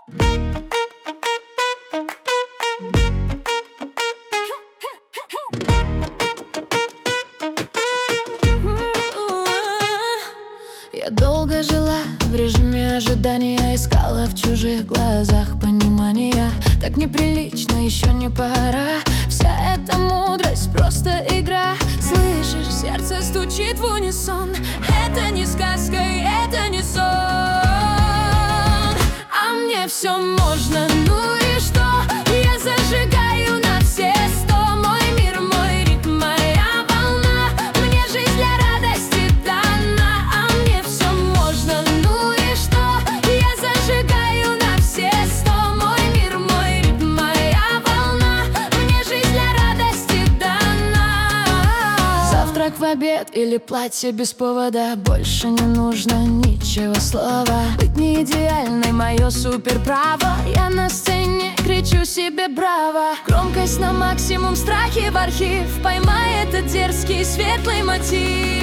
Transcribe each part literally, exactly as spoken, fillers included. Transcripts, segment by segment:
Я долго жила в режиме ожидания, искала в чужих глазах понимания. Так неприлично, еще не пора. Вся эта мудрость просто игра. Слышишь, сердце стучит в унисон. Это не сказка, это не сон. А мне все можно, ну и что? Я зажигаю на все сто. Мой мир, мой ритм, моя волна. Мне жизнь для радости дана. А мне все можно, ну и что? Я зажигаю на все сто. Мой мир, мой ритм, моя волна. Мне жизнь для радости дана. Завтрак в обед или платье без повода. Больше не нужно ничего слова. Быть не идеальной — мое суперправо. Я на сцене кричу себе браво. Громкость на максимум, страхи в архив. Поймай этот дерзкий светлый мотив.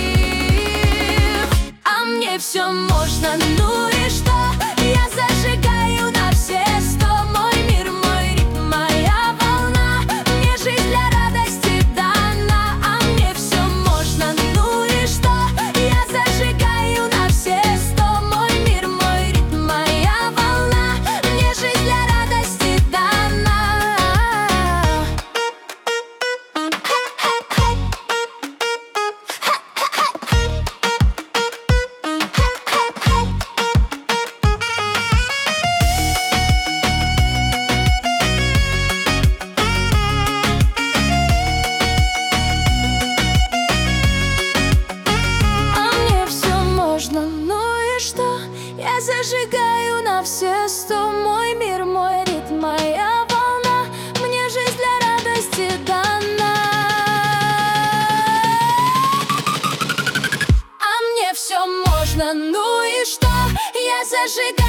А мне все можно, ну и что? Я зажигаю на все сто. Мой мир, мой ритм, моя волна. Мне жизнь для радости дана. А мне все можно, ну и что? Я зажигаю на все сто. Мой мир, мой ритм, моя волна. Мне жизнь для радости дана. Ну и что? Я зажигаю на все сто. Мой мир, мой ритм, моя волна. Мне жизнь для радости дана. А мне все можно, ну и что? Я зажигаю